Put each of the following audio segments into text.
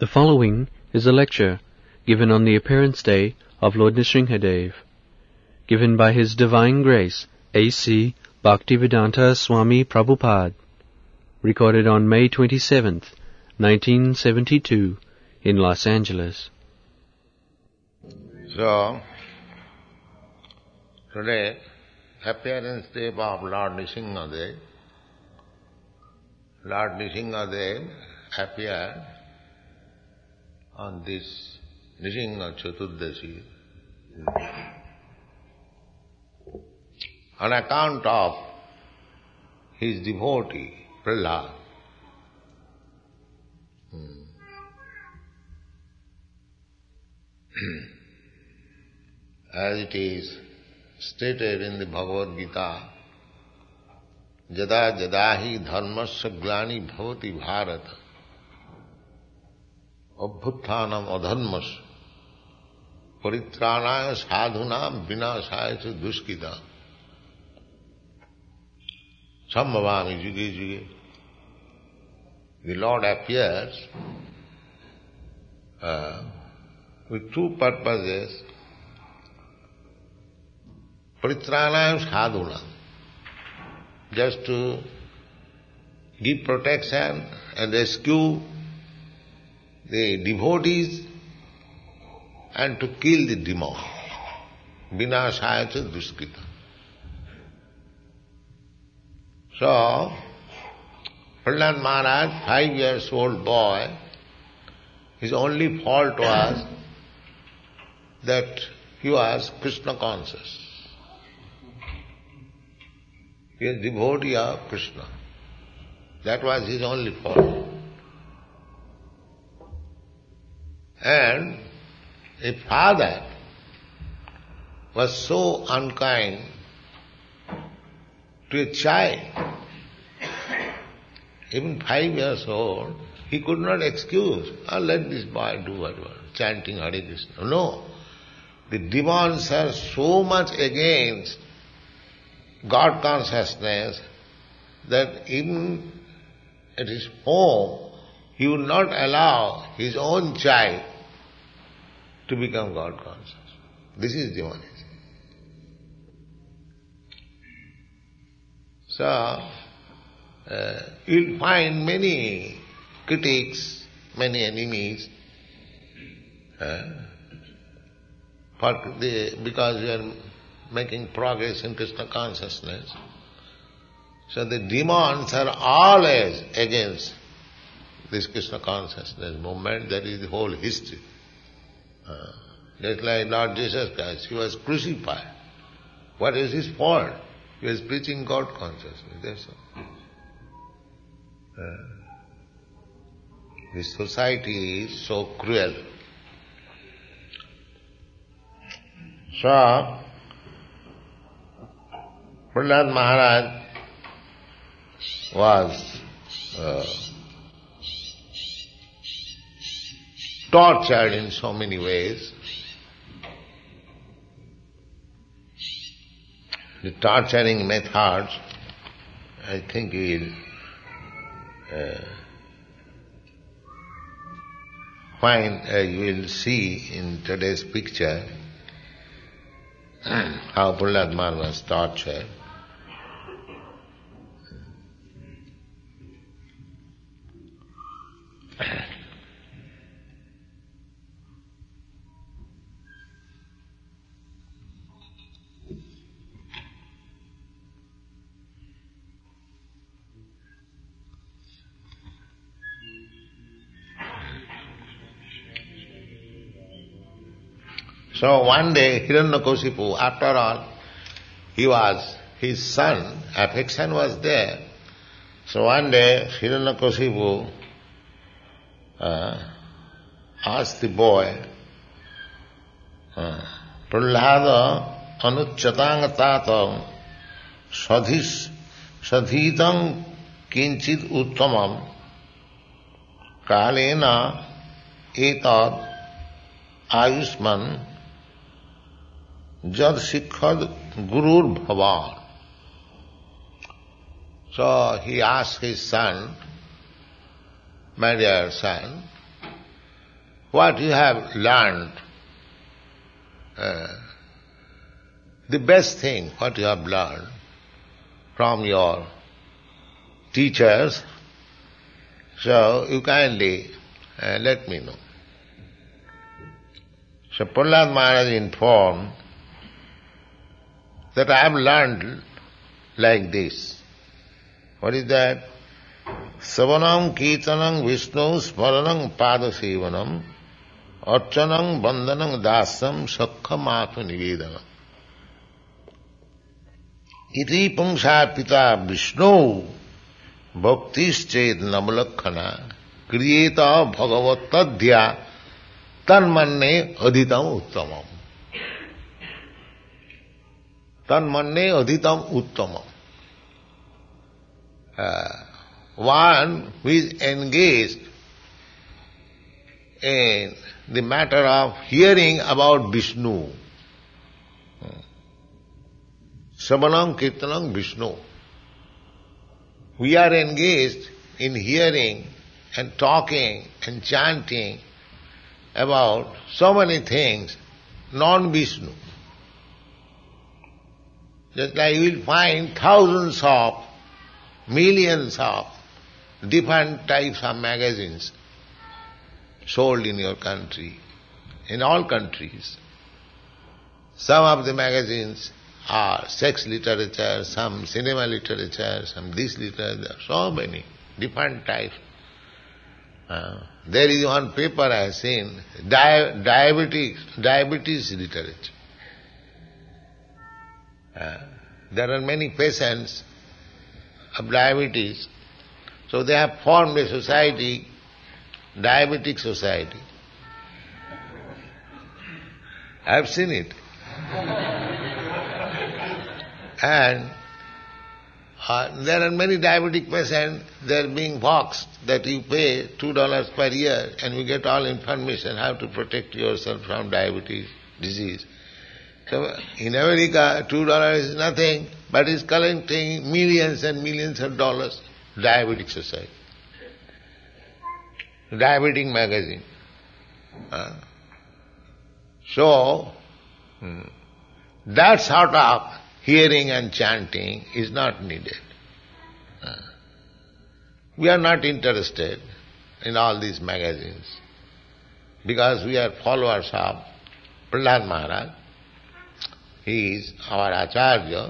The following is a lecture given on the Appearance Day of Lord Nrsimhadev, given by His Divine Grace A.C. Bhaktivedanta Swami Prabhupada, recorded on May 27th, 1972, in Los Angeles. So, today, Appearance Day of Lord Nrsimhadev. Lord Nrsimhadev appeared on this Nrsimha Chaturdashi on account of his devotee, Prahlad. As it is stated in the Bhagavad Gita, Jada jadahi dharmasya glani bhavati bharata abhutthanam adharmasya paritranaya sadhunam vinasaya cha duskita sambhavami juge juge. The Lord appears with two purposes. Paritranaya sadhunam, just to give protection and rescue the devotees and to kill the demon. Vinasaya cha duskita. So, Prahlad Maharaj, 5 years old boy, his only fault was that he was Krishna conscious. He is devotee of Krishna. That was his only fault. And a father was so unkind to a child, even 5 years old, he could not excuse, let this boy do whatever, chanting Hare Krishna. No. The demons are so much against God consciousness that even at his home, he would not allow his own child to become God conscious. This is demonism. So, you'll find many critics, many enemies, because we are making progress in Krishna consciousness. So the demons are always against this Krishna consciousness movement. That is the whole history. Just like Lord Jesus Christ, he was crucified. What is his fault? He was preaching God consciousness. That's all. This society is so cruel. So, Prahlad Maharaj was tortured in so many ways. The torturing methods, I think you will see in today's picture how Prahlad Maharaj was tortured. So one day Hiranyakashipu, after all, his son, affection was there. So one day Hiranyakashipu asked the boy, Prahlada anuchatang tatam sadhitam kinchit uttamam kalena etad ayushman jad sikhad gurur bhavan. So he asked his son, my dear son, what you have learned, the best thing what you have learned from your teachers, so you kindly let me know. So Prahlad Maharaj informed that I have learned like this. What is that? Savanam Kirtanam Vishnu Smaranam Padasevanam Archanam Bandhanam Dasam Sakham Atma Nivedanam. Iti Pumsa Pita Vishnu Bhaktis Ched Namalakhana Kriyeta Bhagavatadhya Tanmanne Adhitam Uttamam. Tanmanne Adhitam Uttamam. One who is engaged in the matter of hearing about Vishnu, Savanam Kirtanam Vishnu. We are engaged in hearing and talking and chanting about so many things, non-Vishnu. Just like you will find thousands of, millions of different types of magazines sold in your country, in all countries. Some of the magazines are sex literature, some cinema literature, some this literature, so many different types. There is one paper I have seen, diabetes literature. There are many patients of diabetes, so they have formed a society, diabetic society. I have seen it. And there are many diabetic patients, they are being boxed that you pay $2 per year and you get all information how to protect yourself from diabetes disease. So in America, $2 is nothing, but it's collecting millions and millions of dollars. Diabetic society. Diabetic magazine. So, that sort of hearing and chanting is not needed. We are not interested in all these magazines because we are followers of Prahlad Maharaj. He is our Acharya.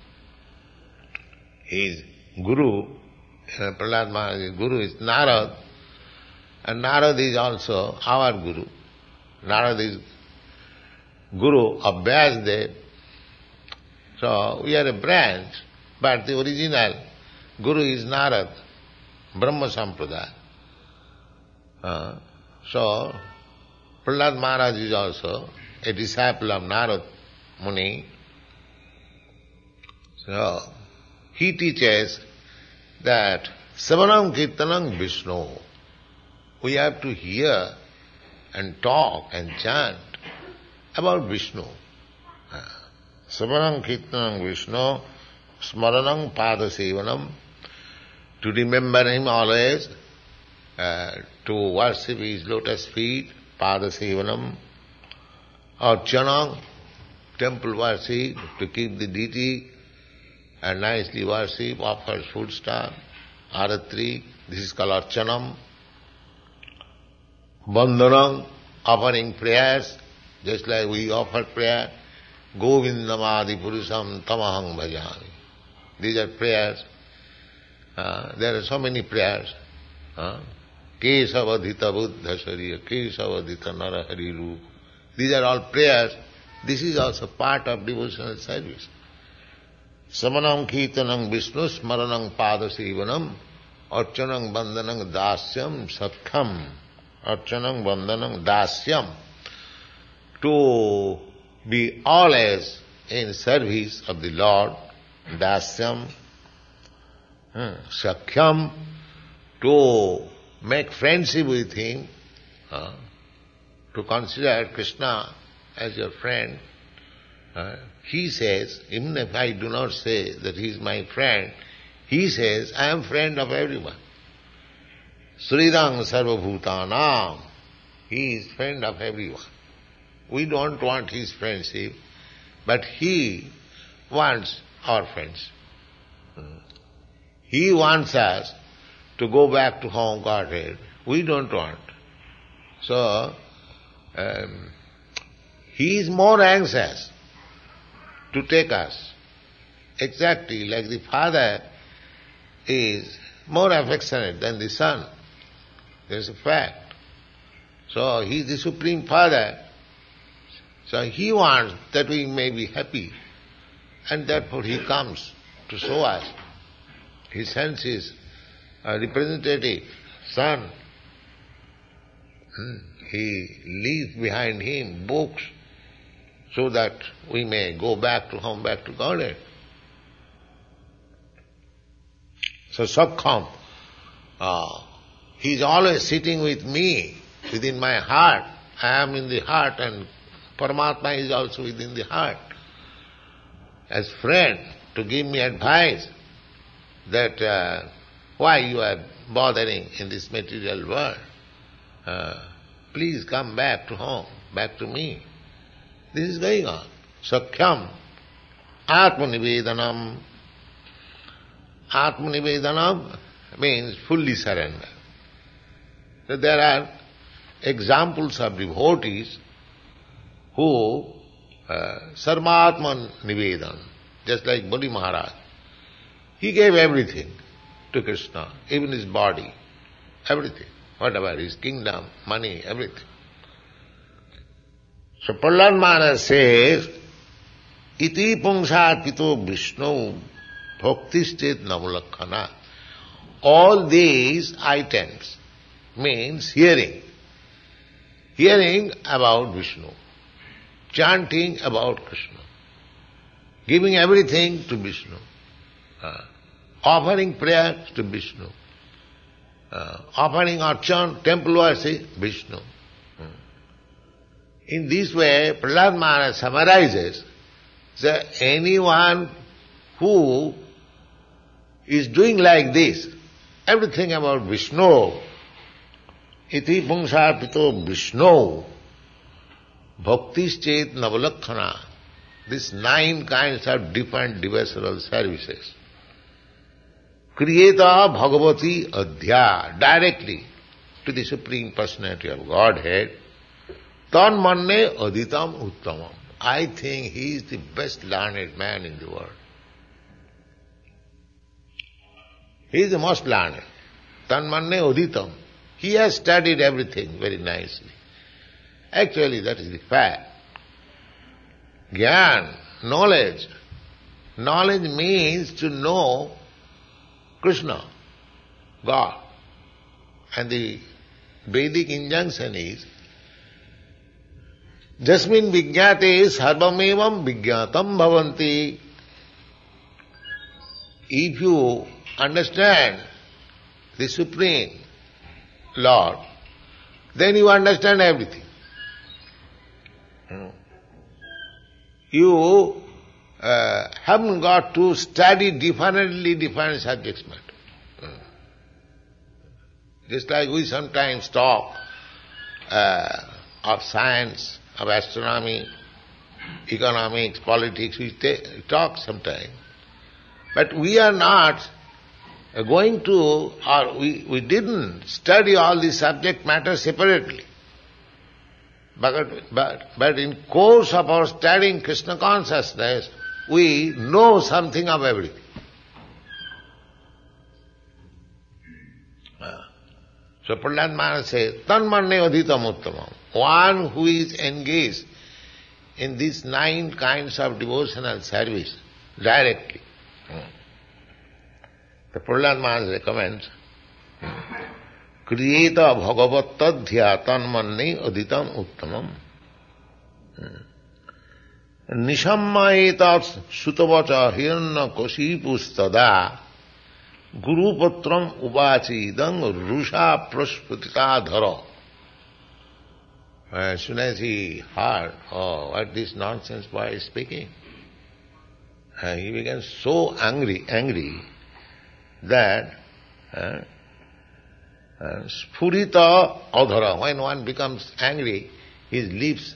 His Guru, Prahlad Maharaj's Guru is Narad, and Narad is also our Guru. Narad is Guru of Vyasdev. So we are a branch, but the original Guru is Narad, Brahma Sampradaya. So Prahlad Maharaj is also a disciple of Narad Muni. So he teaches that Savanam Kirtanam Vishnu. We have to hear and talk and chant about Vishnu. Savanam Kirtanam Vishnu, Smaranam Padasevanam, to remember him always, to worship his lotus feet, Padasevanam, Archanam, temple worship, to keep the deity and nicely worship, offer foodstuff, aratri, this is called Archanam. Bandhanam, offering prayers, just like we offer prayer, Govindamadi Purusham Tamahang Bhajami. These are prayers. There are so many prayers. Kesavadhita Buddha Shariya, Kesavadhita Narahari Rup. These are all prayers. This is also part of devotional service. Samanam Kirtanam Vishnu Smaranam Padasevanam Archanam Bandhanam Dasyam Sakham. Archanam Bandhanam Dasyam. To be always in service of the Lord, Dasyam, Sakhyam, to make friendship with him, to consider Krishna as your friend. He says, even if I do not say that he is my friend, he says, I am friend of everyone. Sridang Sarvabhutanam. He is friend of everyone. We don't want his friendship, but he wants our friends. He wants us to go back to home, Godhead. We don't want. So, he is more anxious to take us. Exactly like the father is more affectionate than the son. There is a fact. So he is the Supreme Father. So he wants that we may be happy. And therefore he comes to show us. He sends his representative, son. He leaves behind him books so that we may go back to home, back to Godhead. So Sakham, he is always sitting with me, within my heart. I am in the heart and Paramatma is also within the heart. As friend, to give me advice that why you are bothering in this material world. Please come back to home, back to me. This is going on. Sakhyam, Atmanivedanam. Atmanivedanam means fully surrender. So there are examples of devotees who Sarvatman Nivedan, just like Bali Maharaj. He gave everything to Krishna, even his body, everything, whatever, his kingdom, money, everything. So Prahlad Maharaj says, Iti pungshat pito Vishnu bhaktistet navalakhana. All these items means hearing. Hearing about Vishnu, chanting about Krishna, giving everything to Vishnu, offering prayers to Vishnu, offering archan, temple worship, Vishnu. In this way, Prahlad Maharaj summarizes that anyone who is doing like this, everything about Vishnu, iti pungsarpito Vishnu, bhaktischet navalakhana, these 9 kinds of different devotional services. Kriyeta Bhagavati Adhya, directly to the Supreme Personality of Godhead, tan manne aditam uttamam. I think he is the best learned man in the world. He is the most learned. Tan manne aditam. He has studied everything very nicely. Actually, that is the fact. Gyan, knowledge. Knowledge means to know Krishna, God. And the Vedic injunction is, Jasmin vijñate sarvamevam vijñatam bhavanti. If you understand the Supreme Lord, then you understand everything. You haven't got to study different subjects matter. Just like we sometimes talk of science, of astronomy, economics, politics, we talk sometimes. But we are not going to, or we didn't study all the subject matter separately. But in course of our studying Krishna consciousness, we know something of everything. So Prahlad Maharaj says, tan manne adhitam uttamam. One who is engaged in these 9 kinds of devotional service directly. The Prahlad Maharaj recommends, Kriyeta bhagavattadhya tan manne adhitam uttamam. Nishammaetat sutavacha hiranna kosipustada gurupatram ubachidam rusha prasputika dhara. As soon as he heard, oh, what this nonsense boy is speaking, he became so angry that Spurita adhara. When one becomes angry, his lips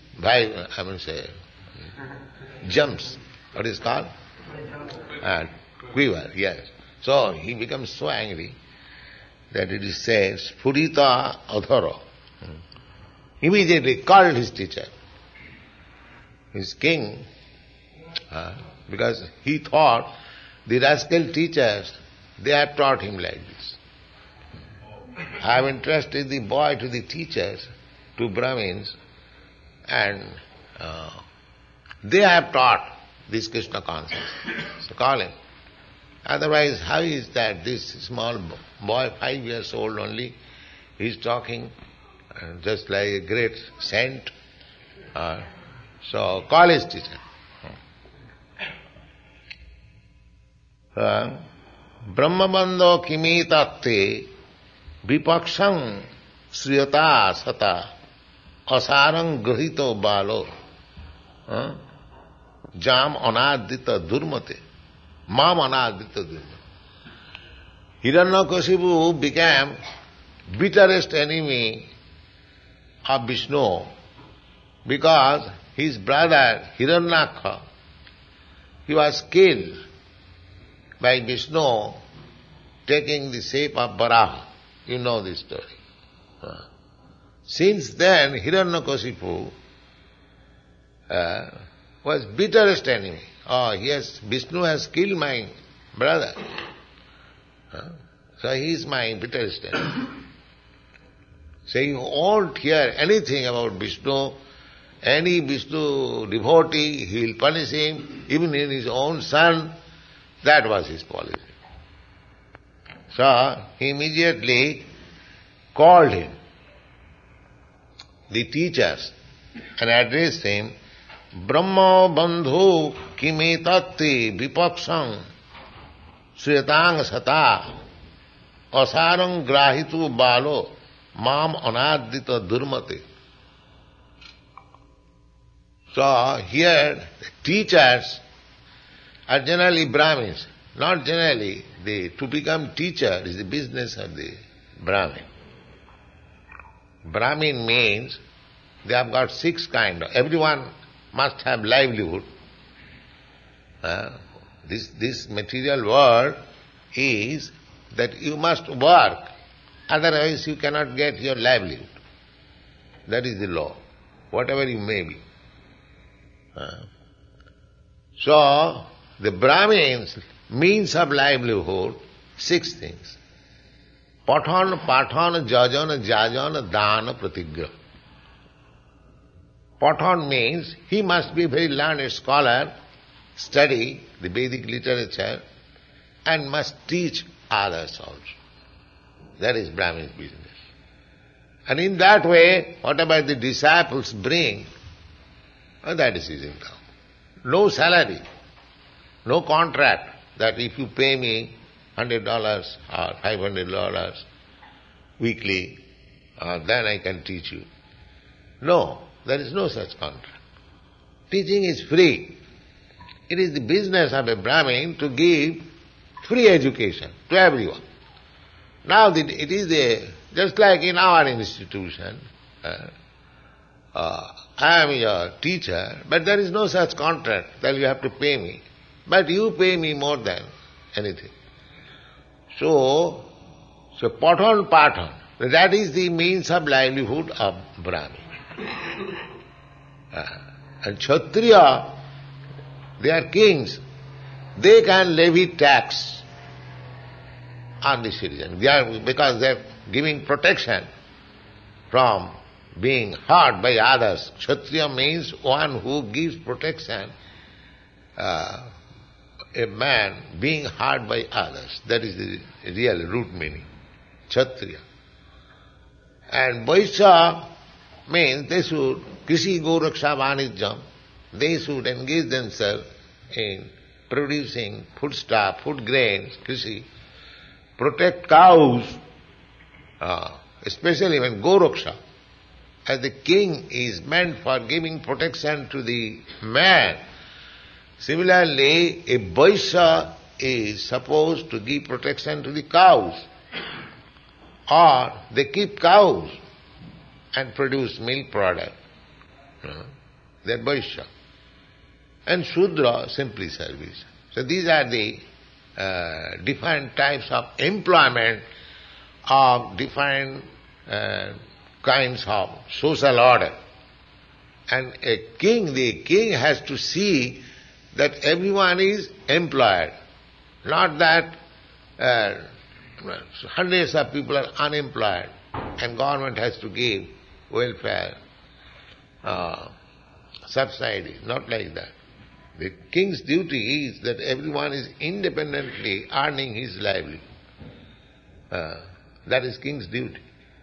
jumps. What is called? Quiver, yes. So he becomes so angry that it is said, Spurita adhara. Immediately called his teacher, his king, because he thought the rascal teachers, they have taught him like this. I have entrusted the boy to the teachers, to Brahmins, and they have taught this Krishna consciousness. So call him. Otherwise, how is that this small boy, 5 years old only, is talking just like a great saint? So call his teacher. Brahmabandho kimi tatte vipaksham sriyata sata asarang grahito balo jam anadita durmate mam anadita durmate. Hiranyakashipu became bitterest enemy of Vishnu because his brother Hiranyaka, he was killed by Vishnu taking the shape of Varaha. You know this story. Since then, Hiranyakashipu was bitterest enemy. Oh, yes, Vishnu has killed my brother. So he is my bitterest enemy. So you won't hear anything about Vishnu. Any Vishnu devotee, he will punish him, even in his own son. That was his policy. So he immediately called him, the teachers, and addressed him, Brahma bandhu kimi tatti vipaksham suyatang sata asarang grahitu balo mam anadita durmate. So here the teachers are generally Brahmins. Not generally. To become teacher is the business of the Brahmin. Brahmin means they have got 6 kinds. Everyone must have livelihood. This material world is that you must work, otherwise you cannot get your livelihood. That is the law, whatever you may be. So, the Brahmins' means of livelihood, 6 things. Pathan, pathan, jajana, jajana, dana, pratigra. Pathan means he must be a very learned scholar, study the Vedic literature, and must teach others also. That is Brahmin's business. And in that way, whatever the disciples bring, that is his income. No salary, no contract that if you pay me $100 or $500 weekly, then I can teach you. No, there is no such contract. Teaching is free. It is the business of a Brahmin to give free education to everyone. Now it is just like in our institution, I am your teacher, but there is no such contract that you have to pay me. But you pay me more than anything. So pathan, that is the means of livelihood of Brahmin. And Kshatriya, they are kings. They can levy tax on the citizen. Because they are giving protection from being hurt by others. Kshatriya means one who gives protection, a man being hurt by others. That is the real root meaning. Kshatriya. And Vaishya means they should, Krishi Goraksha Vanijjam, they should engage themselves in producing foodstuff, food grains, Krishi, protect cows, especially when Goraksha, as the king is meant for giving protection to the man. Similarly, a Vaishya is supposed to give protection to the cows. or they keep cows and produce milk product. They are Vaishya. And Shudra, simply service. So these are the different types of employment of different kinds of social order. And the king has to see that everyone is employed, not that hundreds of people are unemployed and government has to give welfare subsidy, not like that. The king's duty is that everyone is independently earning his livelihood. That is king's duty.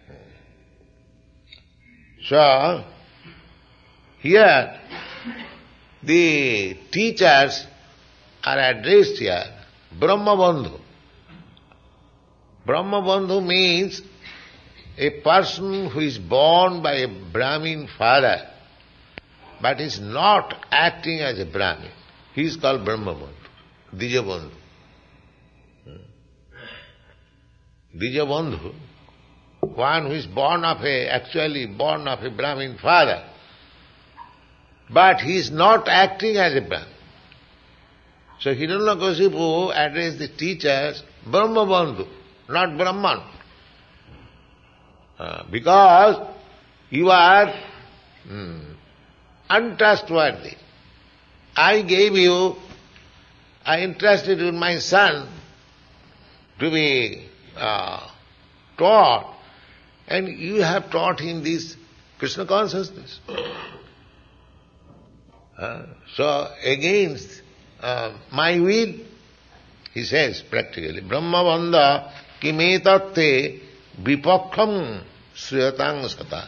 So, here the teachers are addressed here, Brahma Bandhu. Brahma Bandhu means a person who is born by a Brahmin father but is not acting as a Brahmin. He is called Brahma Bandhu, Dija Bandhu. Dija Bandhu, one who is actually born of a Brahmin father, but he is not acting as a Brahmin. So Hiranyakasipu addressed the teachers Brahma Bandhu, not Brahman. Because you are untrustworthy. I entrusted with my son to be taught, and you have taught him this Krishna consciousness. So against my will, he says practically, Brahma Bandha kimetatte vipakham sriyatang sata.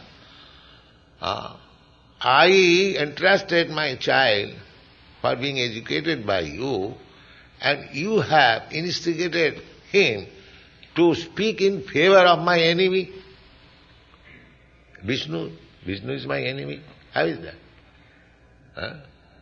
I entrusted my child for being educated by you, and you have instigated him to speak in favor of my enemy. Vishnu is my enemy. How is that?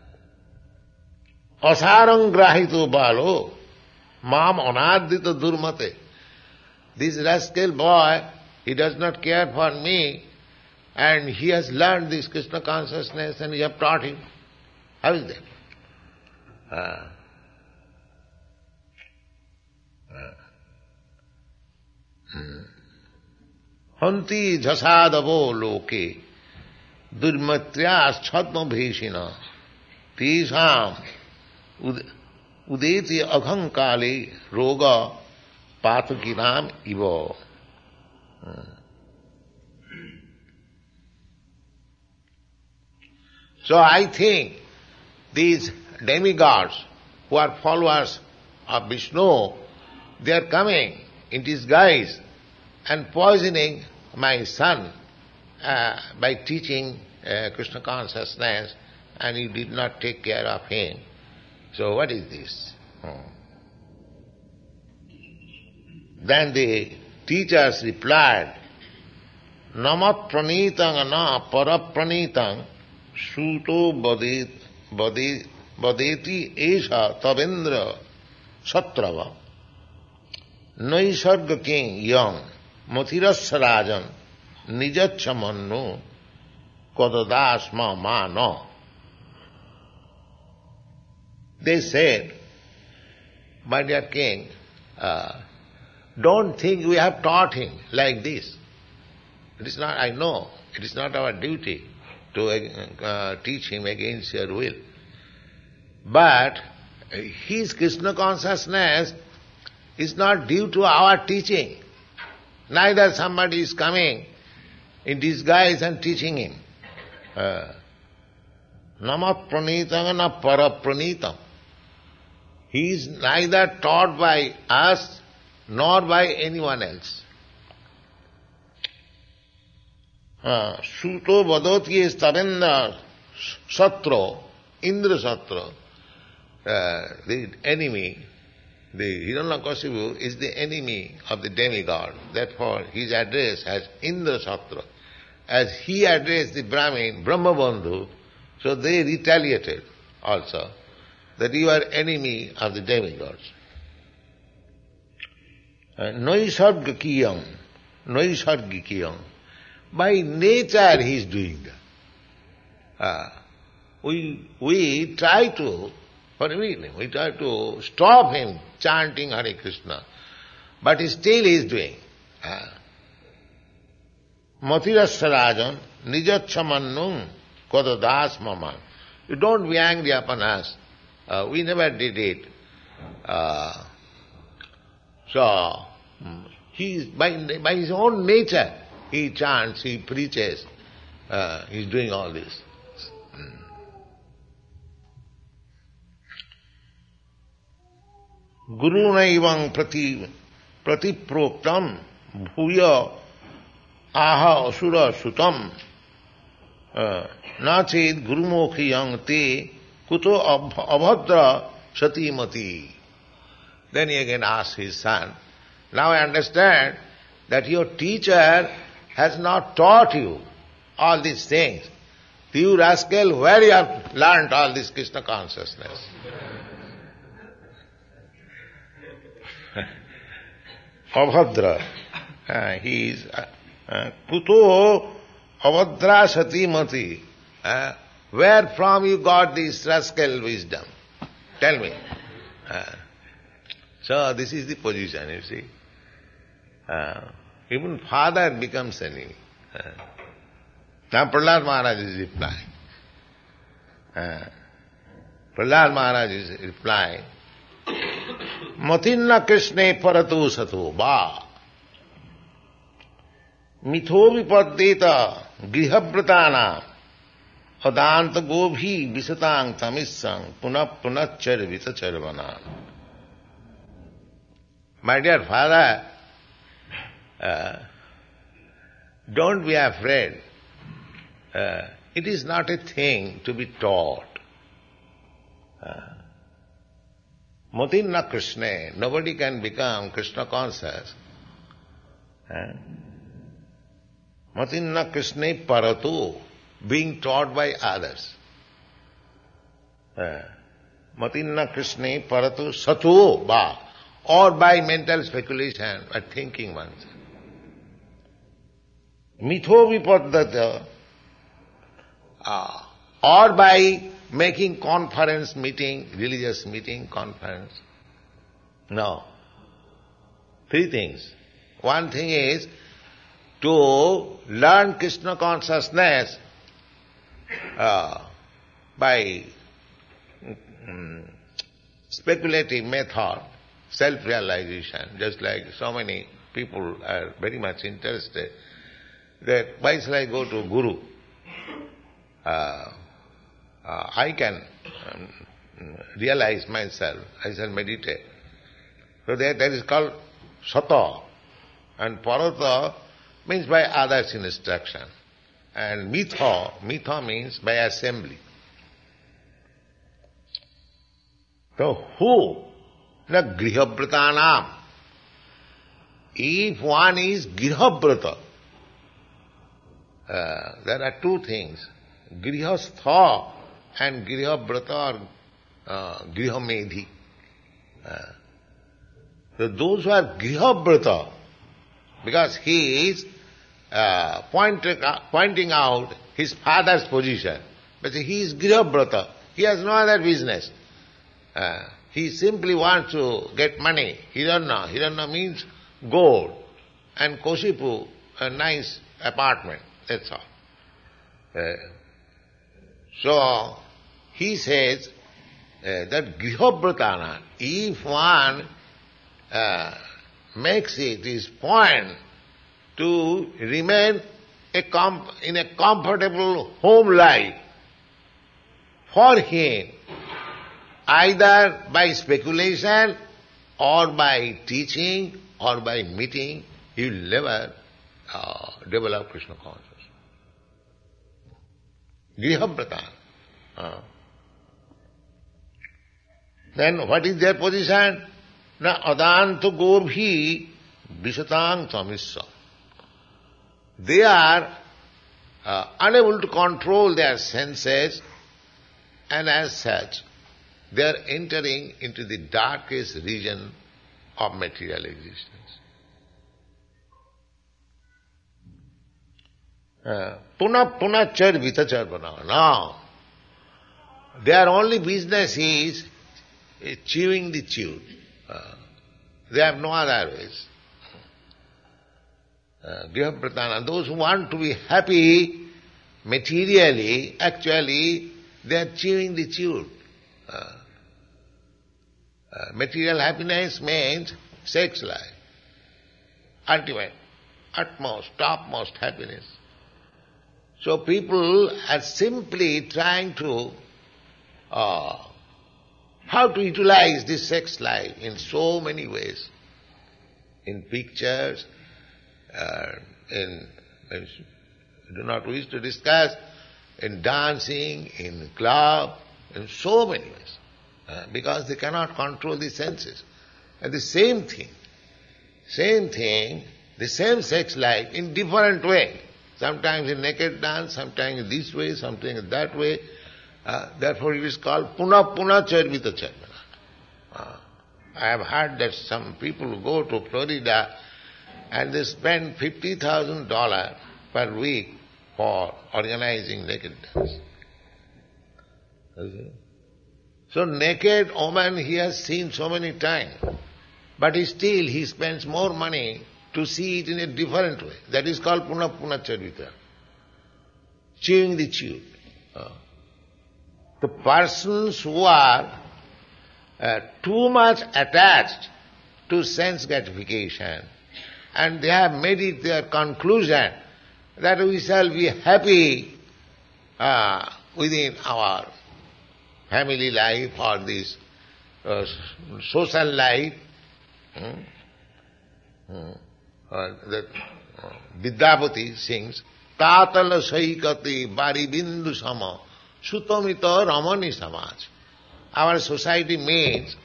Asarang grahito balo mam anadita durmate. This rascal boy, he does not care for me, and he has learned this Krishna consciousness and you have taught him. How is that? Hanti jasadavo loke durmatyas chhatma bheshina tesham udeti aghankale roga patakinam iva. So I think these demigods who are followers of Vishnu, they are coming in disguise and poisoning my son by teaching Krishna consciousness, and you did not take care of him. So what is this? Then the teachers replied, Namat pranitang na parapranitang suto badeti esha tabendra satrava naisarga king young mathirasya rajan nijachamanno kadadasma mano. They said, my dear king, don't think we have taught him like this. It is not, I know, it is not our duty to teach him against your will. But his Krishna consciousness is not due to our teaching. Neither somebody is coming in disguise and teaching him. Namat pranitang na parapranitam. He is neither taught by us nor by anyone else. Suto vadoti is Tabendra Satro, Indra Satro, the enemy, the Hiranyakasipu is the enemy of the demigod. Therefore his address has Indra Satra. As he addressed the Brahmin, Brahma Bandhu, so they retaliated also that you are enemy of the demigods. Naisarga kiyam Naisargikiyam. By nature he is doing that. We try to, for a minute, we try to stop him chanting Hare Krishna, but still he is doing. Matirasarajan nijachamannum kodadas mama. You don't be angry upon us. We never did it. So, he is, by his own nature, he chants, he preaches, he is doing all this. Gurunaivam pratiproktam bhuya aha asura sutam nached gurumokhiyam te kuto abhadra satimati. Then he again asks his son, now I understand that your teacher has not taught you all these things. You rascal, where you have learnt all this Krishna consciousness? Abhadra. He is Kuto Abhadra Satimati. Where from you got this rascal wisdom? Tell me. So this is the position, you see. Even father becomes enemy. Now Prahlad Maharaj is replying. Prahlad Maharaj is replying. Matinna Krishne paratu sato ba mitho vipaddeta grihabratana adanta gobhi visatang tamissang punappunachar vitacharvana. My dear father, don't be afraid. It is not a thing to be taught. Matinna Krishna, nobody can become Krishna conscious. Matinna Krishna paratu, being taught by others. Matinna Krishna paratu satu ba, or by mental speculation, by thinking oneself. Mitho vipaddata, or by making conference meeting, religious meeting, conference. No. Three things. One thing is to learn Krishna consciousness by speculative method, self-realization, just like so many people are very much interested that why shall I go to Guru? I can realize myself, I shall meditate. So that is called sata. And parata means by others' instruction. And mitha means by assembly. So who? The grihabratanam. If one is grihabrata, there are two things. Grihastha and grihabrata or grihamedhi. So those who are grihabrata, because he is pointing out his father's position, but he is grihabrata, he has no other business. He simply wants to get money. Hiranya. Hiranya means gold. And Koshipu, a nice apartment. That's all. So, he says that grihabratana, if one makes it his point to remain in a comfortable home life, for him, either by speculation or by teaching or by meeting, he will never develop Krishna consciousness. Grihabrata. Then what is their position? Na adanto gobhi visatang tamissa. They are unable to control their senses, and as such, they are entering into the darkest region of material existence. Puna charvita charvana. No. Their only business is chewing the chewed. They have no other ways. Grihapratana, those who want to be happy materially, actually they are chewing the chewed. Material happiness means sex life. Ultimate, utmost, topmost happiness. So people are simply trying to how to utilize this sex life in so many ways. In pictures, I do not wish to discuss, in dancing, in club, in so many ways. Because they cannot control the senses. And the same thing, the same sex life in different way. Sometimes in naked dance, sometimes in this way, sometimes in that way. Therefore it is called puna charvita charvana. I have heard that some people go to Florida and they spend $50,000 per week for organizing naked dance. So naked woman he has seen so many times, but still he spends more money to see it in a different way. That is called puna charvita. Chewing the chewed. The persons who are too much attached to sense gratification and they have made it their conclusion that we shall be happy within our family life or this social life. That Vidyapati sings, Tatala saikati bari bindu sama sutamita ramani samaj. Our society means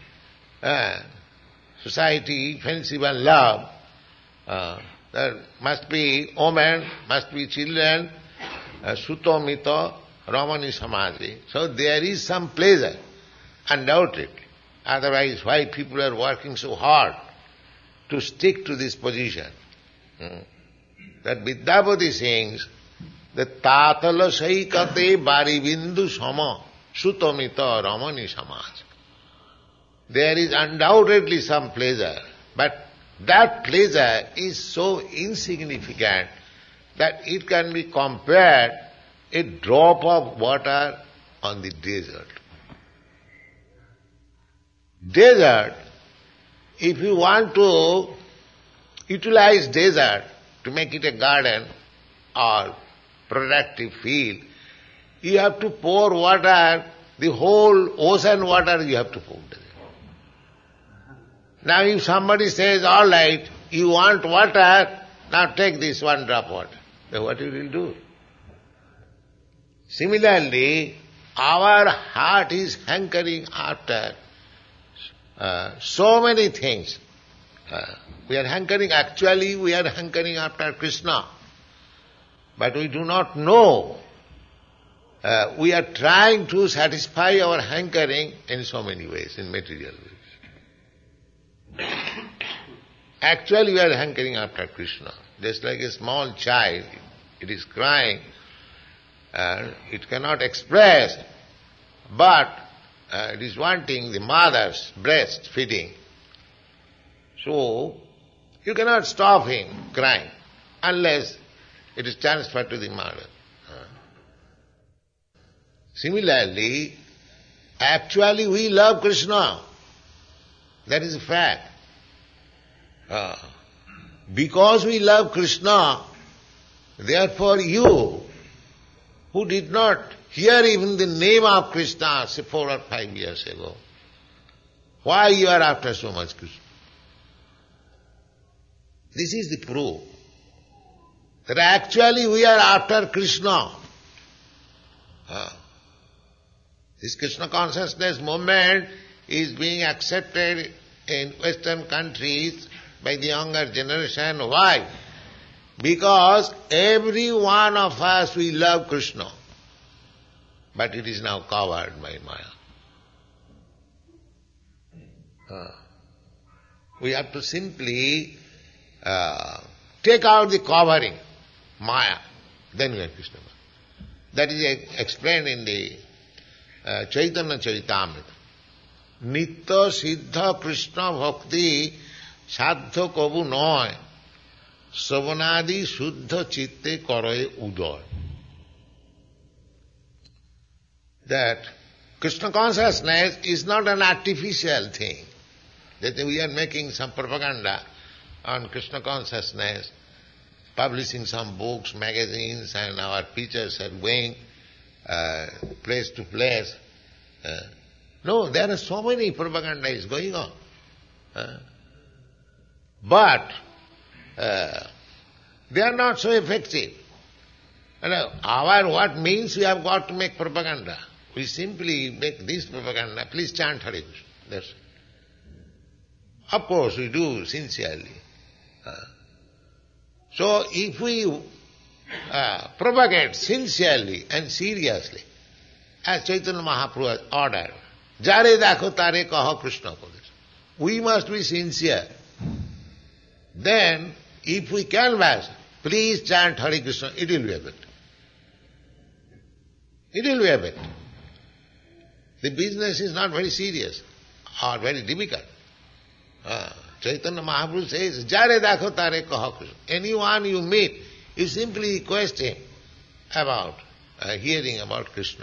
society, friendship and love. There must be women, must be children, sutamita ramani samaji. So there is some pleasure, undoubtedly. Otherwise, why people are working so hard to stick to this position? That Vidyapati sings, the Tatala saikate bari bindu sama sutamita ramani samaj. There is undoubtedly some pleasure, but that pleasure is so insignificant that it can be compared a drop of water on the desert. Desert, if you want to utilize desert to make it a garden or productive field, you have to pour water, the whole ocean water you have to pour there. Now if somebody says, all right, you want water, now take this one drop water. Then what you will do? Similarly, our heart is hankering after so many things. We are hankering after Krishna. But we do not know. We are trying to satisfy our hankering in so many ways, in material ways. Actually we are hankering after Krishna. Just like a small child, it is crying, it cannot express, but it is wanting the mother's breast feeding. So, you cannot stop him crying unless it is transferred to the mother. Similarly, actually we love Krishna. That is a fact. Because we love Krishna, therefore you, who did not hear even the name of Krishna, say 4 or 5 years ago, why you are after so much Krishna? This is the proof that actually we are after Krishna. This Krishna consciousness movement is being accepted in Western countries by the younger generation. Why? Because every one of us, we love Krishna. But it is now covered by Maya. We have to simply take out the covering, Maya, then you are Krishna. That is explained in the Chaitanya Charitamrita. Nitya Siddha Krishna Bhakti Sadhya Kabu Noy Savanadi Shuddha Chitte Karaye Udoy. That Krishna consciousness is not an artificial thing. That we are making some propaganda on Krishna consciousness, publishing some books, magazines, and our preachers are going place to place. No, there are so many propaganda is going on. But they are not so effective. What means we have got to make propaganda? We simply make this propaganda, please chant Hare Krishna. That's it. Of course we do sincerely. So if we propagate sincerely and seriously, as Chaitanya Mahaprabhu has ordered, Jare dakho tare kaho Krishna Kodesh. We must be sincere. Then, if we canvass, please chant Hare Krishna, it will be effective. It will be effective. The business is not very serious or very difficult. Chaitanya Mahaprabhu says, Jare dakho tare kaho Krishna. Anyone you meet, you simply request him about hearing about Krishna.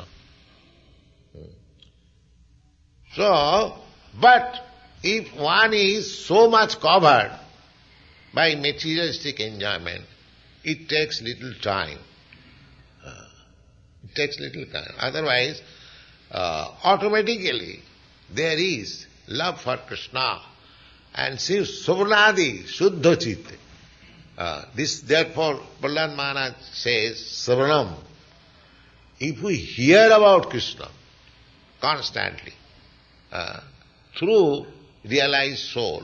So, but if one is so much covered by materialistic enjoyment, it takes little time. It takes little time. Otherwise, automatically there is love for Krishna and Savanadi Shuddha Chitte. This therefore Prahlad Maharaj says, Savanam. If we hear about Krishna constantly, through realized soul,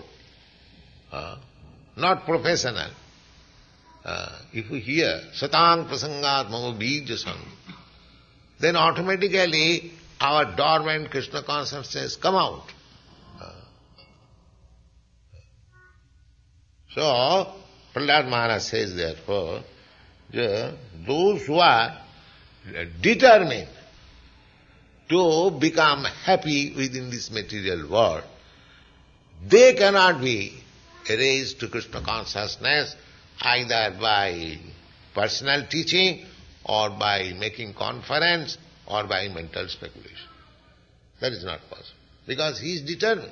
not professional. If we hear Satang Prasangat Mama Bija Sang, then automatically our dormant Krishna consciousness come out. So, Prahlad Maharaj says therefore, those who are determined to become happy within this material world, they cannot be raised to Krishna consciousness either by personal teaching or by making conference or by mental speculation. That is not possible, because he is determined.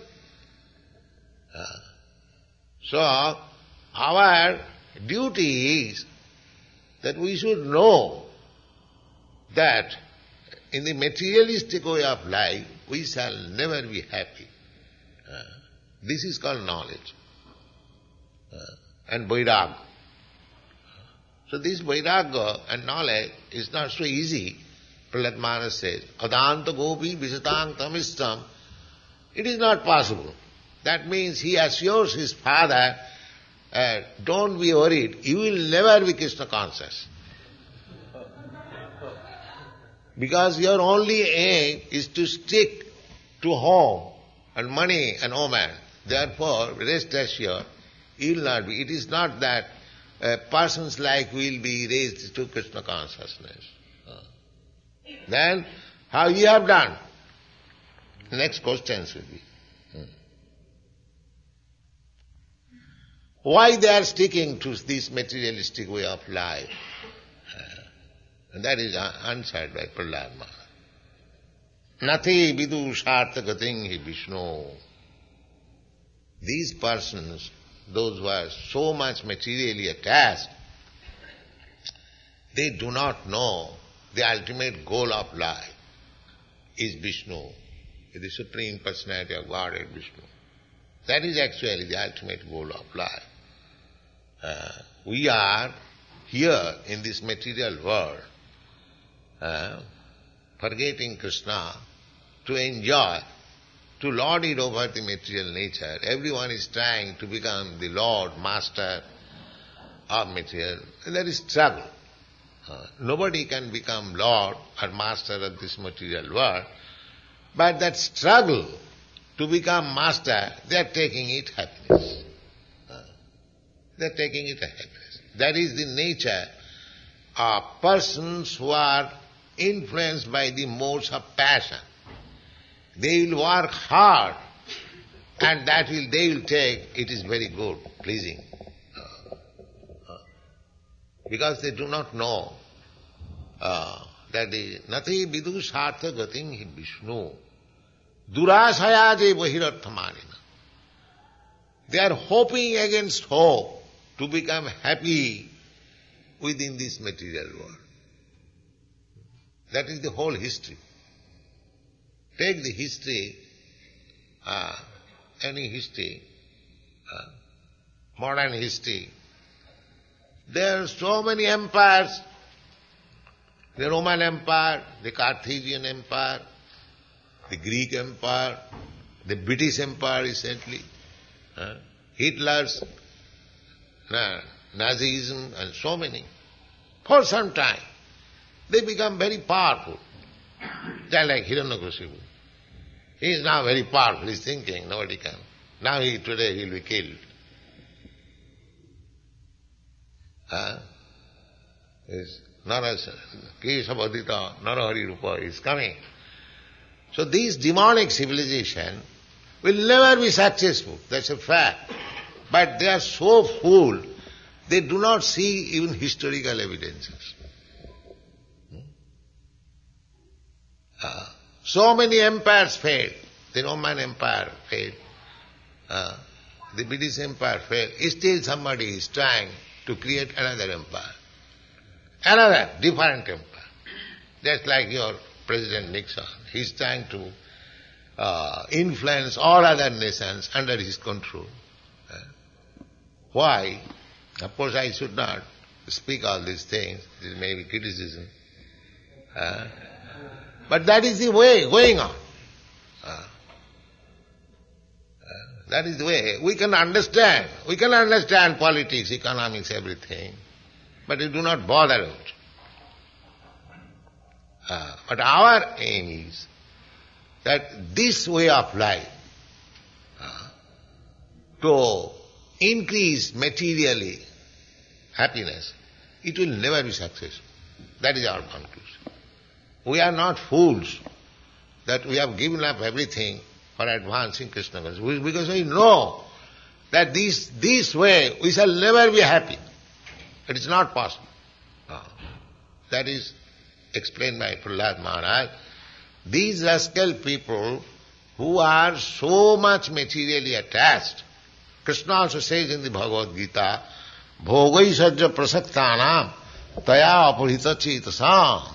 So, our duty is that we should know that in the materialistic way of life, we shall never be happy. This is called knowledge. And vairagya. So this vairagya and knowledge is not so easy. Prahlad Maharaj says, Adanta gopi visatang tamistam. It is not possible. That means he assures his father, don't be worried, you will never be Krishna conscious. Because your only aim is to stick to home and money and woman. Therefore, rest assured, you will not be. It is not that a person's life will be raised to Krishna consciousness. Then, how you have done? The next questions will be. Why they are sticking to this materialistic way of life? And that is answered by Prahlad Maharaj. Nati vidu sarthagating hi Vishnu. These persons, those who are so much materially attached, they do not know the ultimate goal of life is Vishnu, the Supreme Personality of Godhead Vishnu. That is actually the ultimate goal of life. We are here in this material world, forgetting Krishna to enjoy, to lord it over the material nature. Everyone is trying to become the lord, master of material. There is struggle. Nobody can become lord or master of this material world, but that struggle to become master, they are taking it happiness. They are taking it a happiness. That is the nature persons who are influenced by the modes of passion, they will work hard and they will take, it is very good, pleasing. Because they do not know that the nati vidu sartha gating hi Vishnu durasaya je bahirarthamanina. They are hoping against hope to become happy within this material world. That is the whole history. Take the history, any history, modern history. There are so many empires. The Roman Empire, the Carthaginian Empire, the Greek Empire, the British Empire recently, Hitler's Nazism and so many. For some time, they become very powerful. They are like Hiranyakashipu. He is now very powerful, he is thinking, nobody can. Now today he will be killed. Kesavadita Narahari Rupa is coming. So these demonic civilization will never be successful, that's a fact. But they are so full, they do not see even historical evidences. So many empires failed. The Roman Empire failed. The British Empire failed. Still somebody is trying to create another empire. Another different empire. Just like your President Nixon. He is trying to influence all other nations under his control. Why? Of course I should not speak all these things. This may be criticism. But that is the way going on. That is the way. We can understand. We can understand politics, economics, everything. But we do not bother it. But our aim is that this way of life, to increase materially happiness, it will never be successful. That is our conclusion. We are not fools that we have given up everything for advancing Krishna consciousness, because we know that this way we shall never be happy. It is not possible. That is explained by Prahlad Maharaj. These rascal people who are so much materially attached, Krishna also says in the Bhagavad Gita, bhogai sajja prasaktanam taya apurhita chetasam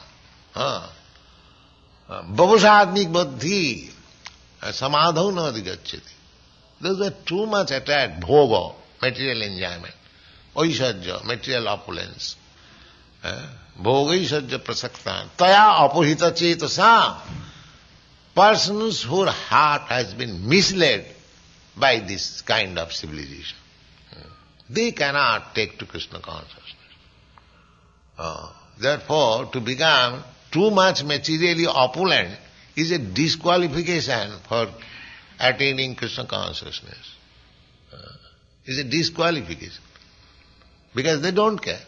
babusatmik buddhi samadhau na adhigacchati. Those are too much attached, bhoga, material enjoyment, oisajja, material opulence, bhogai sajja prasaktanam taya apurhita chetasam. Persons whose heart has been misled by this kind of civilization, they cannot take to Krishna consciousness. Therefore, to become too much materially opulent is a disqualification for attaining Krishna consciousness. Is a disqualification. Because they don't care.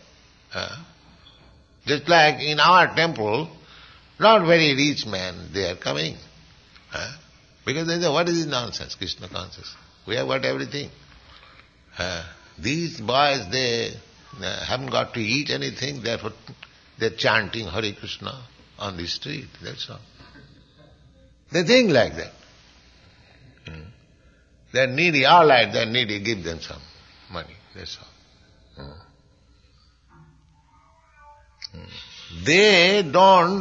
Just like in our temple, not very rich men, they are coming. Because they say, what is this nonsense, Krishna consciousness? We have got everything. These boys, they haven't got to eat anything, therefore they're chanting Hare Krishna on the street, that's all. They think like that. They're needy, all right, they're needy, give them some money, that's all. They don't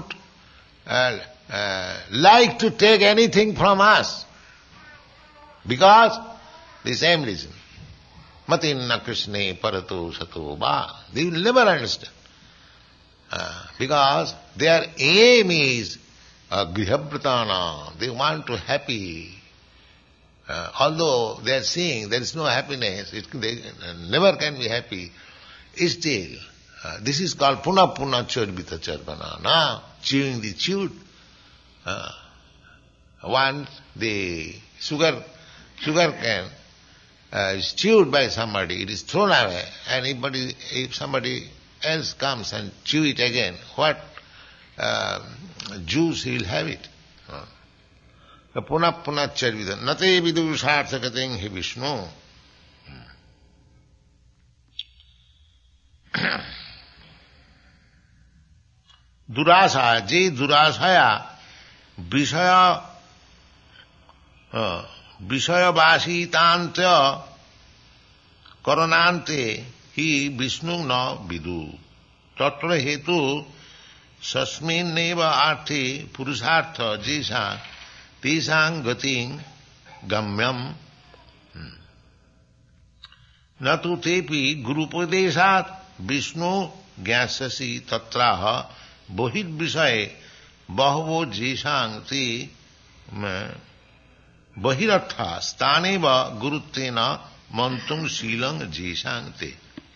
like to take anything from us. Because the same reason. Matinna Krishna parato sato va. They will never understand. Because their aim is grihabhratana. They want to happy. Although they are seeing there is no happiness, they never can be happy, still, this is called puna puna chorbita charvana, chewing the chewed. Once the sugar cane is chewed by somebody, it is thrown away, and if somebody else comes and chew it again, what juice he will have it? Punah punah charvida. Nate vidusharthakating he Vishnu. Durasa, je durasaya, Vishaya vasitantya karanante hi Vishnu na vidu. Tatra hetu sasmin neva arthi purusartha jisa tisang gating gamyam natu tepi gurupadeshat Vishnu gyasasi tatraha bohit vishaye bahavo jisang ti Bahiratha staneva guruttena mantung silang jisangte.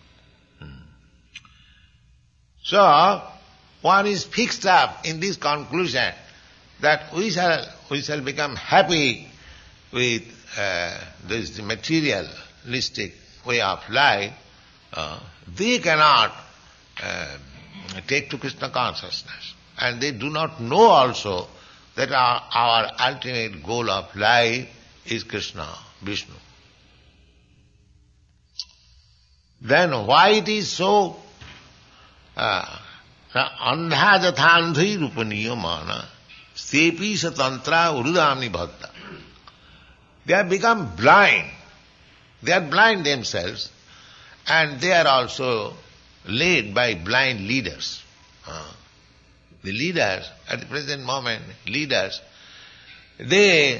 So, one is fixed up in this conclusion that we shall become happy with this materialistic way of life. They cannot take to Krishna consciousness. And they do not know also that our ultimate goal of life is Krishna, Vishnu. Then why it is so? Andha jathandhi rupaniya mana stepi satantra urudamni bhakta. They have become blind. They are blind themselves and they are also led by blind leaders. The leaders, at the present moment, they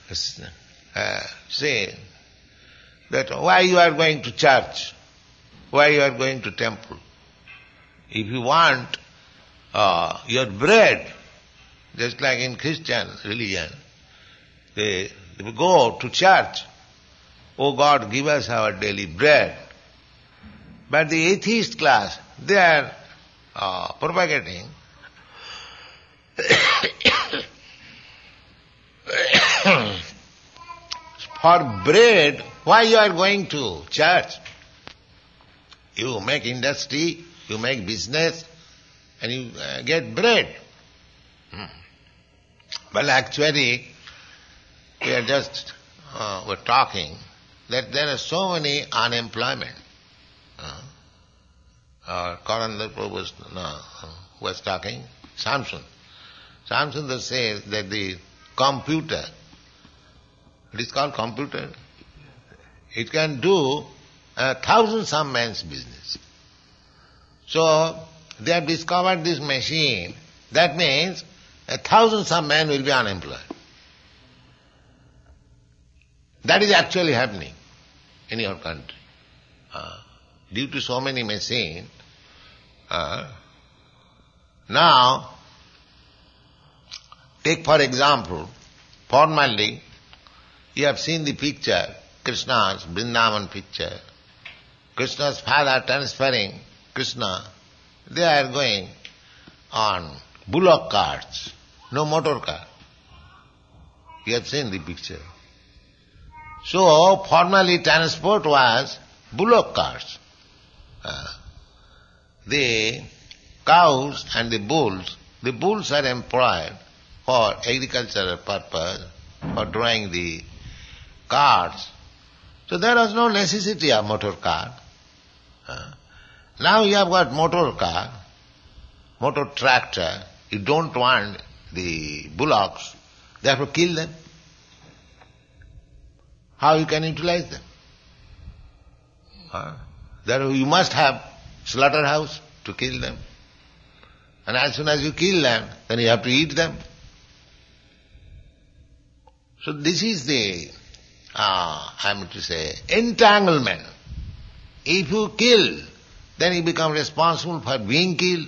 say that why you are going to church, why you are going to temple. If you want your bread, just like in Christian religion, they go to church, oh God, give us our daily bread. But the atheist class, they are propagating for bread, why you are going to church? You make industry, you make business, and you get bread. Well, actually, we are just we're talking that there are so many unemployment. Karandar Prabhu was talking, Samson says that the computer, it is called computer, it can do 1,000 some man's business. So, they have discovered this machine, that means 1,000 some men will be unemployed. That is actually happening in your country. Due to so many machines, now, take for example, formerly, you have seen the picture, Krishna's Vrindavan picture. Krishna's father transferring Krishna, they are going on bullock carts, no motor car. You have seen the picture. So, formerly transport was bullock carts. The cows and the bulls are employed for agricultural purpose, for drawing the carts. So there was no necessity of motor car. Now you have got motor car, motor tractor, you don't want the bullocks, therefore kill them. How you can utilize them? Therefore you must have slaughterhouse to kill them. And as soon as you kill them, then you have to eat them. So this is the, entanglement. If you kill, then you become responsible for being killed.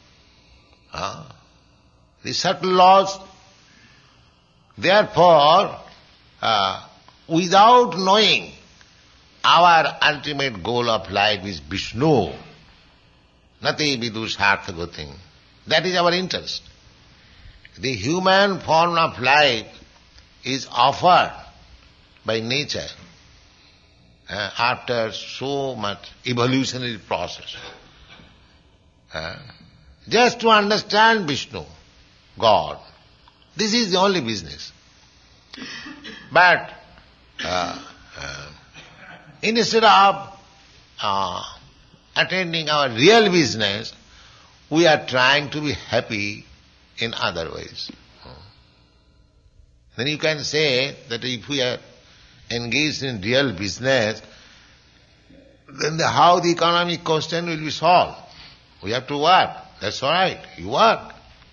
The subtle laws. Therefore, without knowing our ultimate goal of life is Vishnu, nati vidusharthagoting. That is our interest. The human form of life is offered by nature after so much evolutionary process. Just to understand Vishnu, God. This is the only business. But instead of attending our real business, we are trying to be happy in other ways. Then you can say that if we are engaged in real business, then how the economic question will be solved? We have to work. That's all right. You work.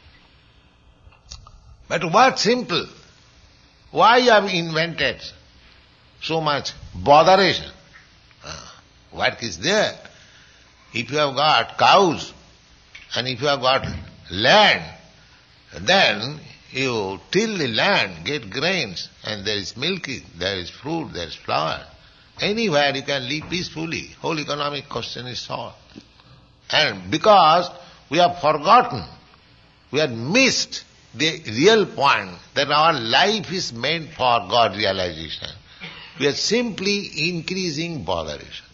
But work simple. Why you have invented so much botheration? Work is there. If you have got cows and if you have got land, then you till the land, get grains, and there is milk, there is fruit, there is flour. Anywhere you can live peacefully. Whole economic question is solved. And because we have forgotten, we have missed the real point that our life is meant for God realization, we are simply increasing botheration.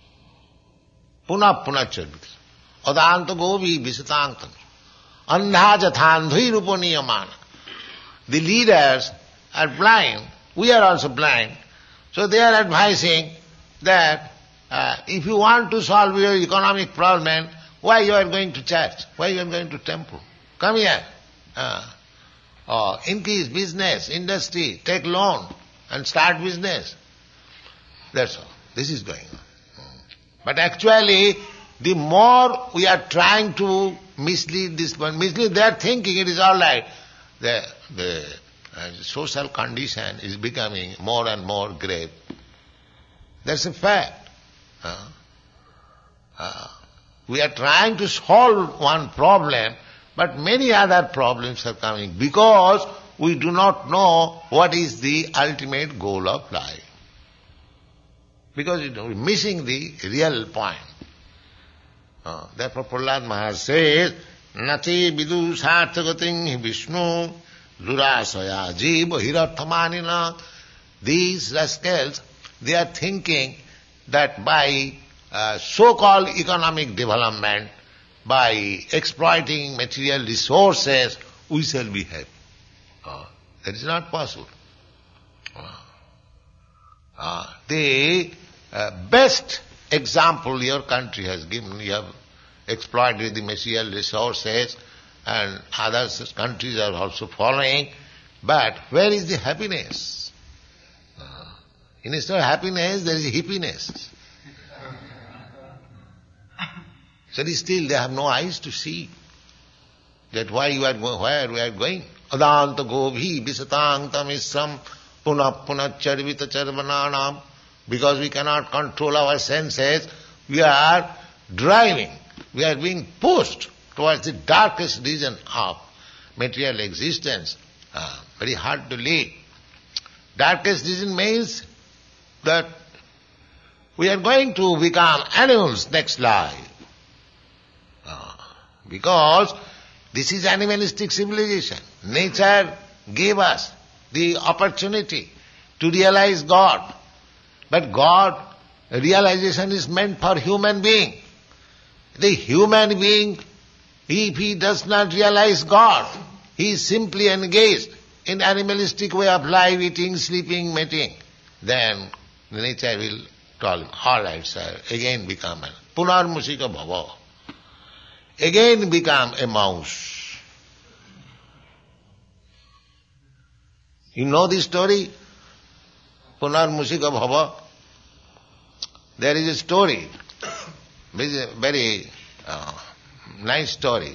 Puna charvita. Adanta govi visitankam. Andha jathandhi ruponiyamana. The leaders are blind. We are also blind. So they are advising that if you want to solve your economic problem, why you are going to church? Why you are going to temple? Come here. Increase business, industry, take loan and start business. That's all. This is going on. But actually, the more we are trying to mislead this one, they are thinking it is all right. The social condition is becoming more and more grave. That's a fact. We are trying to solve one problem, but many other problems are coming because we do not know what is the ultimate goal of life. Because we are missing the real point. Therefore Prahlad Maharaj says, Nati vidu sarthagating Vishnu durasaya jiva hirarthamanina. These rascals, they are thinking that by so-called economic development, by exploiting material resources, we shall be happy. That is not possible. The best example your country has given, you have exploited the material resources and other countries are also following, but where is the happiness? Instead of happiness, there is hippiness. So still they have no eyes to see that why you are going, where we are going. Adanta govhi visatang tamisram punah charvita charvananam. Because we cannot control our senses, we are driving, we are being pushed towards the darkest region of material existence. Very hard to live. Darkest region means that we are going to become animals next life. Because this is animalistic civilization. Nature gave us the opportunity to realize God. But God, realization is meant for human being. The human being, if he does not realize God, he is simply engaged in animalistic way of life, eating, sleeping, mating, then the nature will tell him, all right, sir, again become a punarmusika bhava. Again become a mouse. You know this story? Punarmusika bhava. There is a story, very nice story.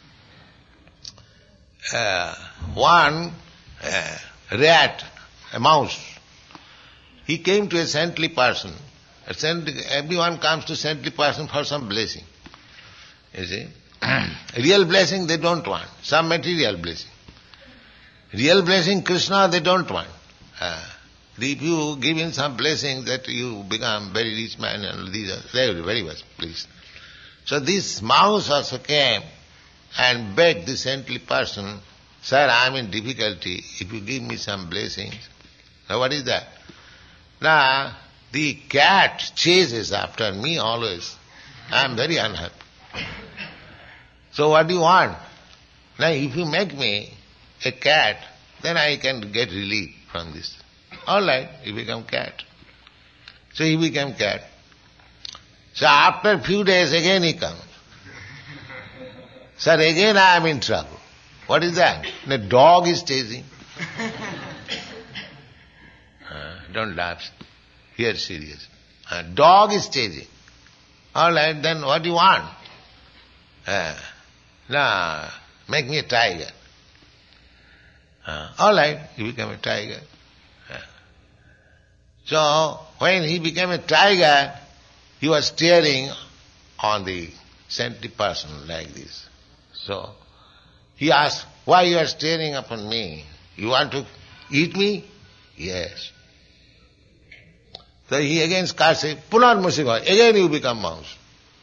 One rat, a mouse, he came to a saintly person. Everyone comes to saintly person for some blessing. You see? Real blessing they don't want, some material blessing. Real blessing, Krishna, they don't want. If you give him some blessing that you become very rich man and these are very, very much pleased. So this mouse also came and begged the saintly person, sir, I am in difficulty, if you give me some blessings. Now what is that? Now the cat chases after me always. I am very unhappy. So what do you want? Now if you make me a cat, then I can get relief from this. All right, you become cat. So he became cat. So after a few days again he comes. Sir, again I am in trouble. What is that? The dog is chasing. Don't laugh. Here serious. Dog is chasing. All right, then what do you want? Now, make me a tiger. All right, he became a tiger. So, when he became a tiger, he was staring on the saintly person like this. So, he asked, why you are staring upon me? You want to eat me? Yes. So he again cursed, Punarmusika, again you become mouse.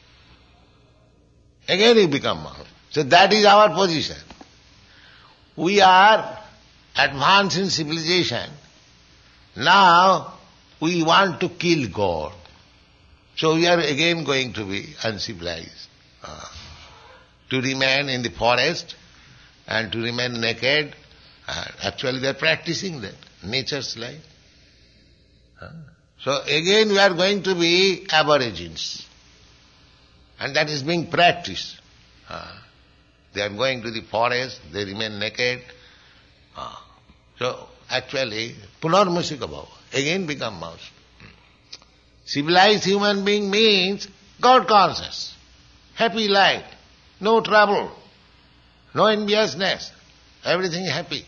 Again you become mouse. So that is our position. We are advanced in civilization. Now we want to kill God. So we are again going to be uncivilized. To remain in the forest and to remain naked. Actually they are practicing that, nature's life. So again we are going to be aborigines. And that is being practiced. They are going to the forest, they remain naked. So actually, Punarmusika Bhava, again become mouse. Civilized human being means God conscious, happy life, no trouble, no enviousness, everything happy.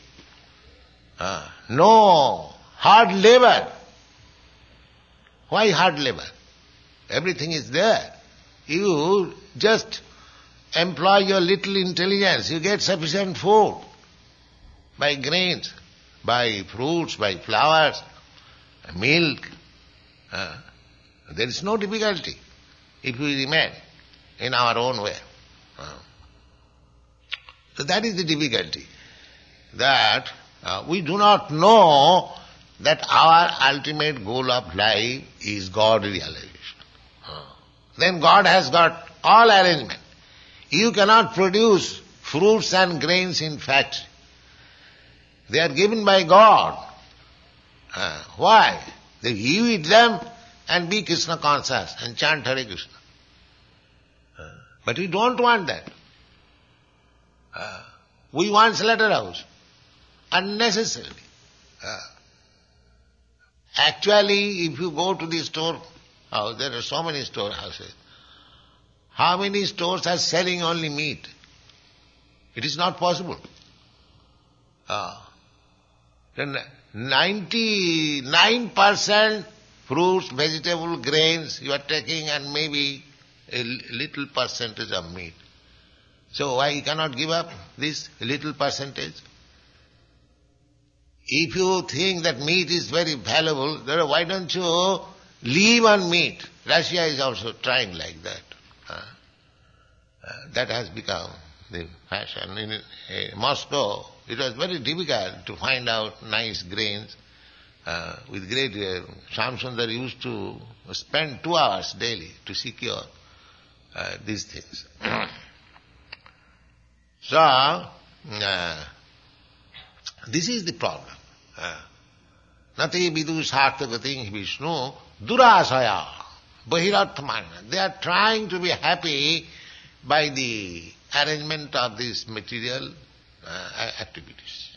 No hard labor. Why hard labor? Everything is there. You just employ your little intelligence, you get sufficient food by grains, by fruits, by flowers, milk. There is no difficulty if we remain in our own way. So that is the difficulty, that we do not know that our ultimate goal of life is God realization. Then God has got all arrangement. You cannot produce fruits and grains in factory. They are given by God. Why? You eat them and be Krishna conscious and chant Hare Krishna. But we don't want that. We want slaughterhouse. Unnecessarily. Actually, if you go to the storehouse, there are so many storehouses. How many stores are selling only meat? It is not possible. Then 99% fruits, vegetable, grains you are taking, and maybe a little percentage of meat. So why you cannot give up this little percentage? If you think that meat is very valuable, then why don't you live on meat? Russia is also trying like that. That has become the fashion. In Moscow, it was very difficult to find out nice grains. With great Shamsundar used to spend 2 hours daily to secure these things. So, this is the problem. Nati vidu sarthagating Vishnu durasaya bahirarthamana. They are trying to be happy by the arrangement of these material activities.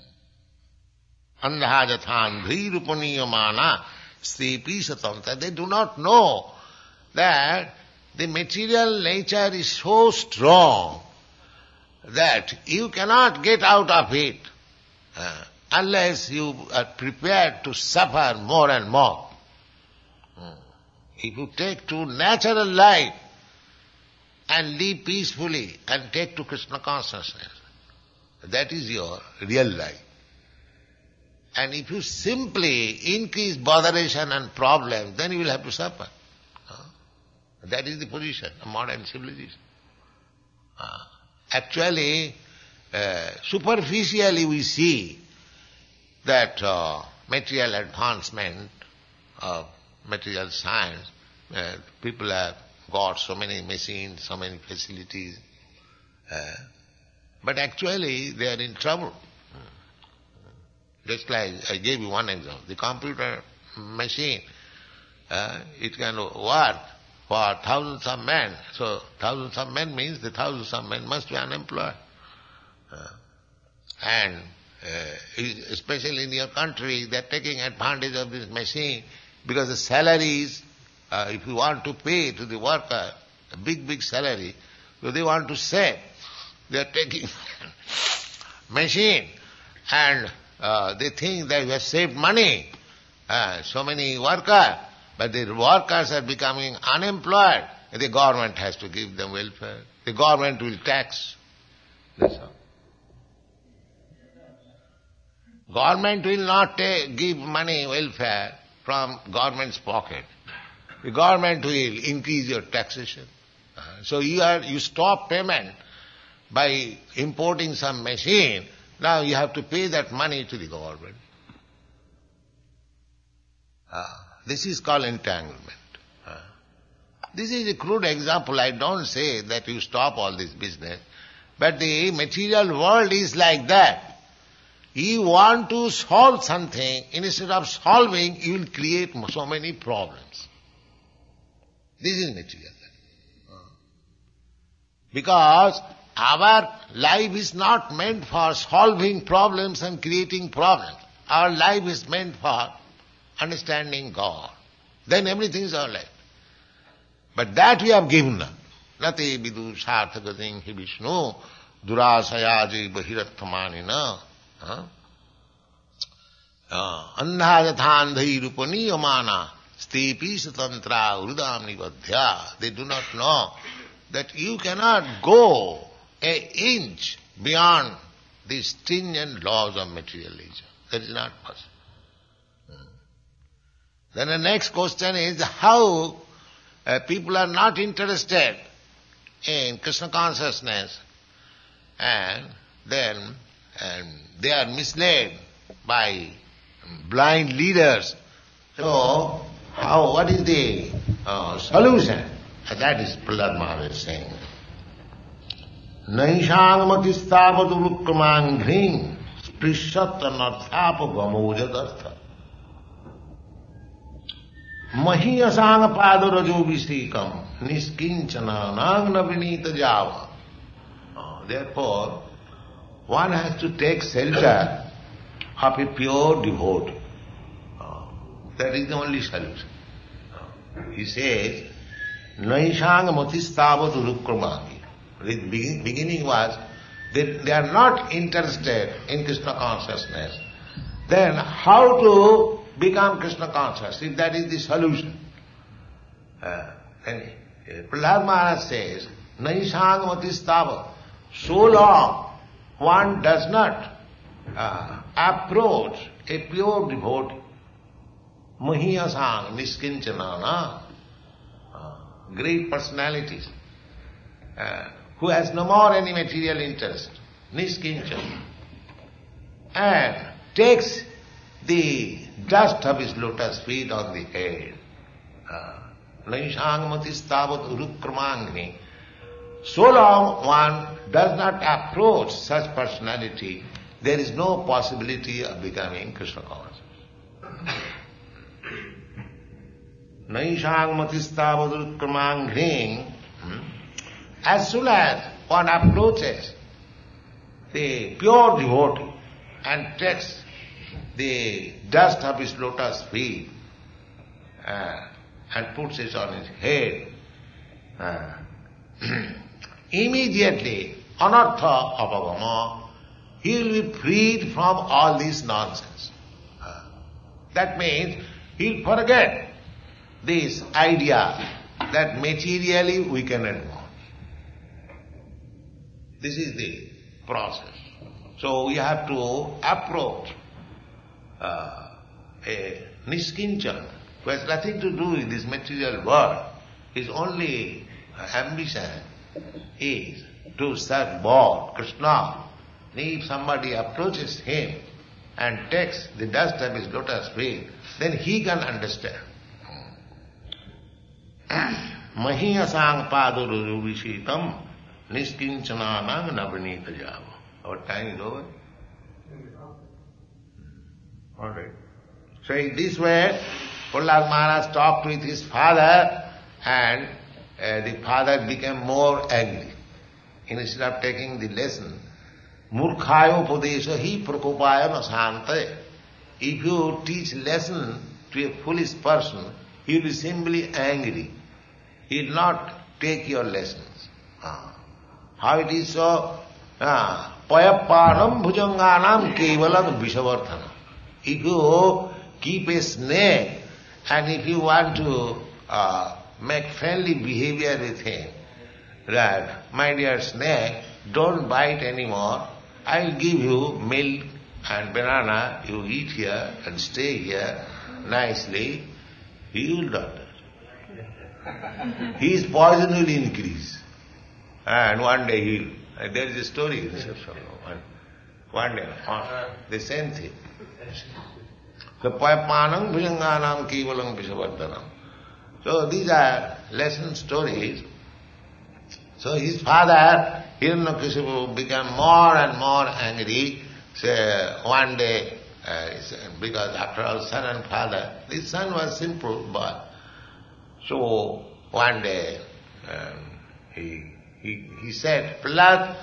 Andhajathan dhrirupaniyamana stepi satanta. They do not know that the material nature is so strong that you cannot get out of it unless you are prepared to suffer more and more. If you take to natural life and live peacefully and take to Krishna consciousness, that is your real life. And if you simply increase botheration and problems, then you will have to suffer. That is the position of modern civilization. Actually, superficially we see that material advancement of material science, people have got so many machines, so many facilities, But actually they are in trouble. Just like I gave you one example. The computer machine, it can work for thousands of men. So thousands of men means the thousands of men must be unemployed. And especially in your country, they are taking advantage of this machine because the salaries, if you want to pay to the worker a big salary, so they want to save. They are taking machine and they think that we have saved money, so many workers, but the workers are becoming unemployed. The government has to give them welfare. The government will tax. That's all. Government will not give money welfare from government's pocket. The government will increase your taxation. So you stop payment by importing some machine. Now you have to pay that money to the government. This is called entanglement. This is a crude example. I don't say that you stop all this business. But the material world is like that. You want to solve something, instead of solving, you will create so many problems. This is material life. Because our life is not meant for solving problems and creating problems. Our life is meant for understanding God. Then everything is all right. But that we have given up. Nate vidu sarthagating hi Vishnu durasayaji bahirathamanina. Andhajathandhi rupaniyamana stepi satantra urudam nivadhya. They do not know that you cannot go an inch beyond the stringent laws of materialism. That is not possible. Then the next question is how people are not interested in Krishna consciousness and then they are misled by blind leaders. So, what is the solution? That is Prahlad Maharaj saying. Naishangmatisthavatu rukkramangghring sprishatanarthapa gamojadartha mahiyasang padarajovisikam niskinchana nangna vinita java. Therefore, one has to take shelter of a pure devotee. That is the only solution. He says, Naishang matisthavatu rukkramanghi. The beginning was, they are not interested in Krishna consciousness. Then how to become Krishna conscious, if that is the solution? Then Prahlad Maharaj says, Naishang matisthavatu. So long one does not approach a pure devotee, mahiyasang niskinchana, great personalities, who has no more any material interest, niskinchana, and takes the dust of his lotus feet on the head. Naishang matisthavat urukkramangni. So long one does not approach such personality, there is no possibility of becoming Krishna conscious. Naishang matisthavatu kramangghring. As soon as one approaches the pure devotee and takes the dust of his lotus feet and puts it on his head, immediately, anartha apagama, he will be freed from all this nonsense. That means he'll forget this idea that materially we can advance. This is the process. So we have to approach a niskinchana who has nothing to do with this material world. His only ambition is to serve God, Krishna. If somebody approaches him and takes the dust of his lotus feet, then he can understand. Mahiyasang paduruvishikam Niskinchananam navanita java. Our time is over. All right. So in this way, Prahlad Maharaj talked with his father, and the father became more angry. Instead of taking the lesson, murkhayo padesha hi prakopaya nasante. If you teach lesson to a foolish person, he will be simply angry. He will not take your lessons. How it is so? Payappanam bhujanganam kevalam vishavarthanam. If you keep a snake, and if you want to make friendly behavior with him, that, my dear snake, don't bite anymore, I'll give you milk and banana, you eat here and stay here nicely, he will not do. His poison will increase. And one day there is a story, one day, the same thing. So, Payapanam bhujanganam kevalam vishavardhanam. So these are lesson stories. So his father, Hiranyakashipu, became more and more angry. So one day, because after all, son and father, this son was simple boy. So one day, he said, Prahlad,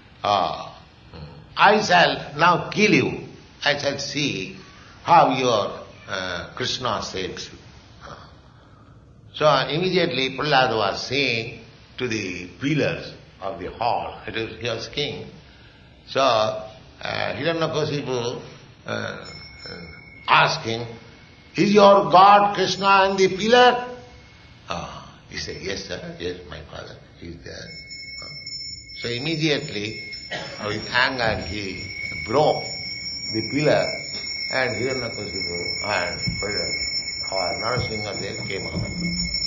I shall now kill you. I shall see how your Krishna saves you. So immediately Prahlad was saying to the pillars of the hall, he was king. So Hiranyakashipu asked him, is your God Krishna in the pillar? He said, yes sir, yes my father, he is there. So immediately, with anger, he broke the pillar, and Hiranyakashipu and Narasimha came out.